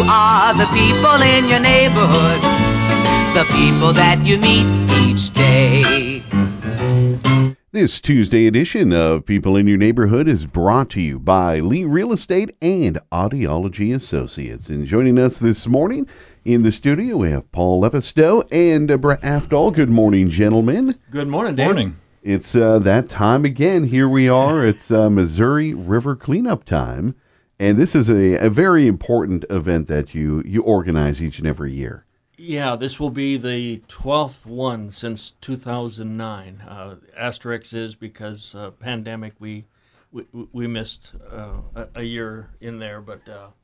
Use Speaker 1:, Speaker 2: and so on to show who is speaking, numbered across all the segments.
Speaker 1: are the people in your neighborhood, the people that you meet each day.
Speaker 2: This Tuesday edition of People in Your Neighborhood is brought to you by Lee Real Estate and Audiology Associates. And joining us this morning in the studio, we have Paul Levistow and Brett Afdahl. Good morning, gentlemen.
Speaker 3: Good morning, Dave.
Speaker 4: Morning.
Speaker 2: It's that time again. Here we are. It's Missouri River cleanup time. And this is a very important event that you organize each and every year.
Speaker 3: Yeah, this will be the 12th one since 2009. Asterisk is because pandemic we missed a year in there, but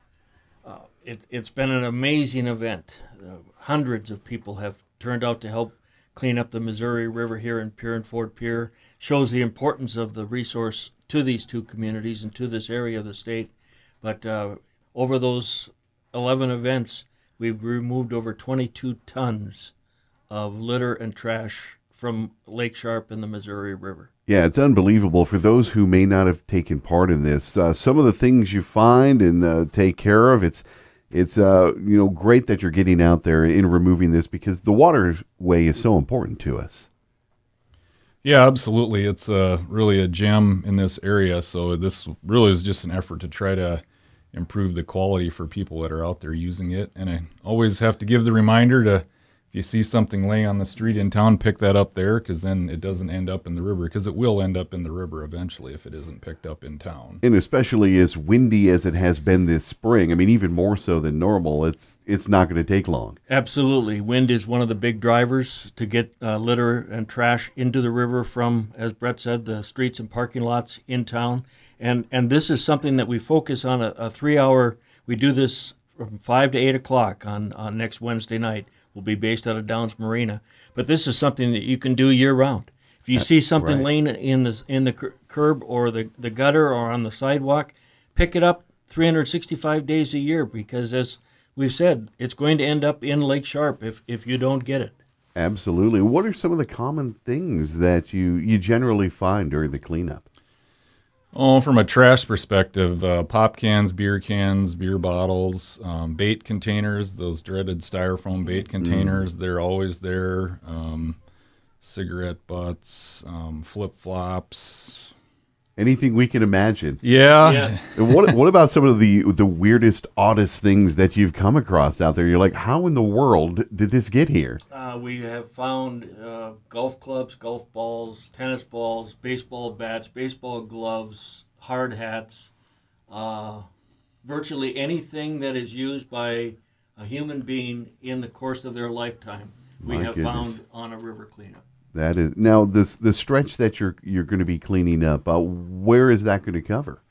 Speaker 3: it's been an amazing event. Hundreds of people have turned out to help clean up the Missouri River here in Pierre and Fort Pierre. Shows the importance of the resource to these two communities and to this area of the state. But over those 11 events, we've removed over 22 tons of litter and trash from Lake Sharp and the Missouri River.
Speaker 2: Yeah, it's unbelievable. For those who may not have taken part in this, some of the things you find and take care of, it's great that you're getting out there and removing this because the waterway is so important to us.
Speaker 4: Yeah, absolutely. It's really a gem in this area. So this really is just an effort to try to improve the quality for people that are out there using it. And I always have to give the reminder to, if you see something laying on the street in town, pick that up there, because then it doesn't end up in the river, because it will end up in the river eventually if it isn't picked up in town.
Speaker 2: And especially as windy as it has been this spring, I mean, even more so than normal, it's not going to take long.
Speaker 3: Absolutely. Wind is one of the big drivers to get litter and trash into the river from, as Brett said, the streets and parking lots in town. And this is something that we focus on a 3-hour, we do this from 5 to 8 o'clock on next Wednesday night. We'll be based out of Downs Marina. But this is something that you can do year round. If you see something
Speaker 2: right.
Speaker 3: laying in the curb or the gutter or on the sidewalk, pick it up 365 days a year, because as we've said, it's going to end up in Lake Sharp if you don't get it.
Speaker 2: Absolutely. What are some of the common things that you generally find during the cleanup?
Speaker 4: Oh, from a trash perspective, pop cans, beer bottles, bait containers, those dreaded styrofoam bait containers, they're always there. Cigarette butts, flip-flops.
Speaker 2: Anything we can imagine.
Speaker 4: Yeah.
Speaker 3: Yes.
Speaker 2: And what about some of the weirdest, oddest things that you've come across out there? You're like, how in the world did this get here?
Speaker 3: We have found golf clubs, golf balls, tennis balls, baseball bats, baseball gloves, hard hats, virtually anything that is used by a human being in the course of their lifetime. We
Speaker 2: My
Speaker 3: have
Speaker 2: goodness.
Speaker 3: found on a river cleanup.
Speaker 2: That is now the stretch that you're going to be cleaning up. Where is that going to cover?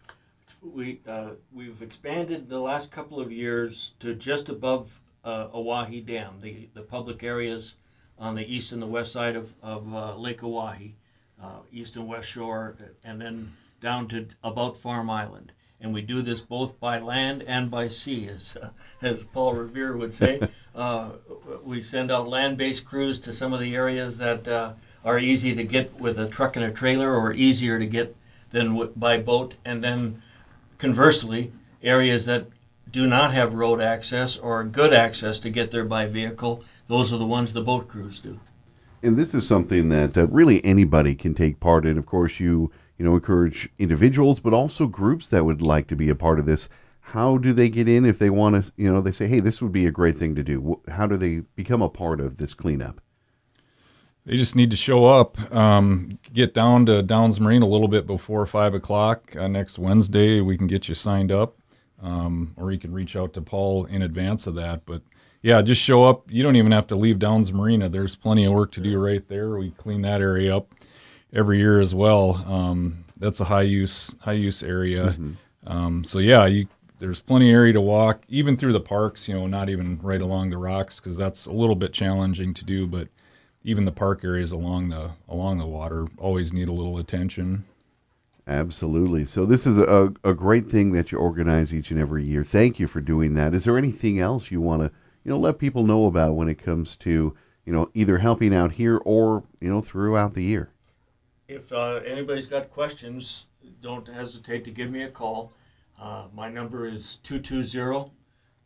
Speaker 3: We've expanded the last couple of years to just above Oahe Dam, the public areas on the east and the west side of Lake Oahe, east and west shore, and then down to about Farm Island. And we do this both by land and by sea, as Paul Revere would say. We send out land-based crews to some of the areas that are easy to get with a truck and a trailer, or easier to get than by boat. And then conversely, areas that do not have road access or good access to get there by vehicle, those are the ones the boat crews do.
Speaker 2: And this is something that really anybody can take part in. Of course, you encourage individuals, but also groups that would like to be a part of this. How do they get in if they want to, they say, hey, this would be a great thing to do. How do they become a part of this cleanup?
Speaker 4: They just need to show up, get down to Downs Marine a little bit before 5 o'clock next Wednesday. We can get you signed up, or you can reach out to Paul in advance of that. But yeah, just show up. You don't even have to leave Downs Marina. There's plenty of work to do right there. We clean that area up every year as well. That's a high use area.
Speaker 2: Mm-hmm.
Speaker 4: So yeah, there's plenty of area to walk, even through the parks, not even right along the rocks, because that's a little bit challenging to do, but even the park areas along the water always need a little attention.
Speaker 2: Absolutely. So this is a great thing that you organize each and every year. Thank you for doing that. Is there anything else you want to, let people know about when it comes to, either helping out here or, throughout the year?
Speaker 3: If anybody's got questions, don't hesitate to give me a call. My number is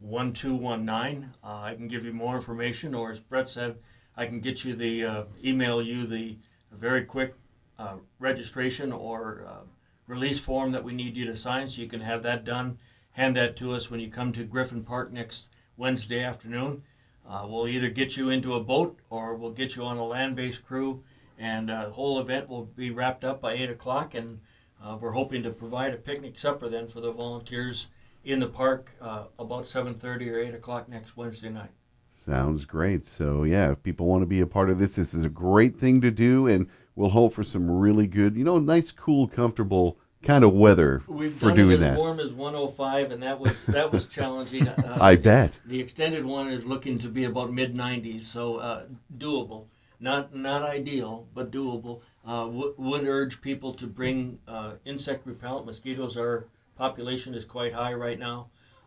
Speaker 3: 1219. I can give you more information, or as Brett said, I can get you email you the very quick registration or release form that we need you to sign, so you can have that done. Hand that to us when you come to Griffin Park next Wednesday afternoon. We'll either get you into a boat or we'll get you on a land-based crew, and the whole event will be wrapped up by 8 o'clock, and we're hoping to provide a picnic supper then for the volunteers in the park about 7:30 or 8 o'clock next Wednesday night.
Speaker 2: Sounds great. So, yeah, if people want to be a part of this, this is a great thing to do, and we'll hope for some really good, nice, cool, comfortable kind of weather
Speaker 3: We've
Speaker 2: for
Speaker 3: done
Speaker 2: doing
Speaker 3: it as
Speaker 2: that.
Speaker 3: warm as 105, and that was challenging.
Speaker 2: I bet.
Speaker 3: The extended one is looking to be about mid-90s, so doable. Not ideal, but doable. Would urge people to bring insect repellent. Mosquitoes, our population is quite high right now.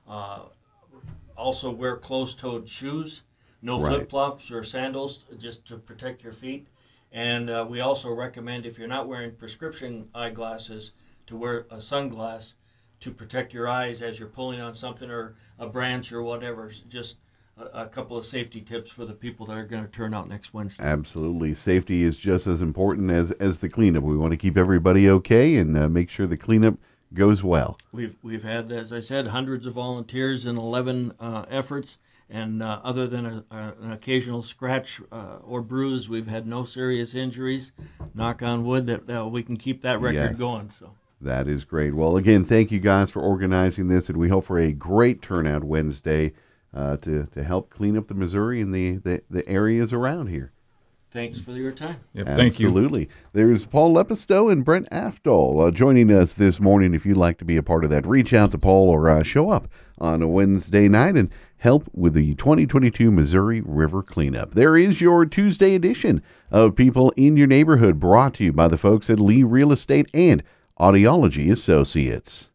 Speaker 3: Also wear closed-toed shoes, no
Speaker 2: Right.
Speaker 3: flip-flops or sandals, just to protect your feet. And we also recommend, if you're not wearing prescription eyeglasses, to wear a sunglass to protect your eyes as you're pulling on something or a branch or whatever. Just a couple of safety tips for the people that are going to turn out next Wednesday.
Speaker 2: Absolutely. Safety is just as important as the cleanup. We want to keep everybody okay and make sure the cleanup goes well.
Speaker 3: We've had, as I said, hundreds of volunteers in 11 efforts, and other than an occasional scratch or bruise, we've had no serious injuries. Knock on wood that we can keep that record
Speaker 2: Yes.
Speaker 3: going. So.
Speaker 2: That is great. Well, again, thank you guys for organizing this, and we hope for a great turnout Wednesday to help clean up the Missouri and the areas around here.
Speaker 3: Thanks for your time.
Speaker 4: Yep, thank you.
Speaker 2: Absolutely. There's Paul Lepisto and Brent Afdal joining us this morning. If you'd like to be a part of that, reach out to Paul or show up on a Wednesday night and help with the 2022 Missouri River Cleanup. There is your Tuesday edition of People in Your Neighborhood, brought to you by the folks at Lee Real Estate and Audiology Associates.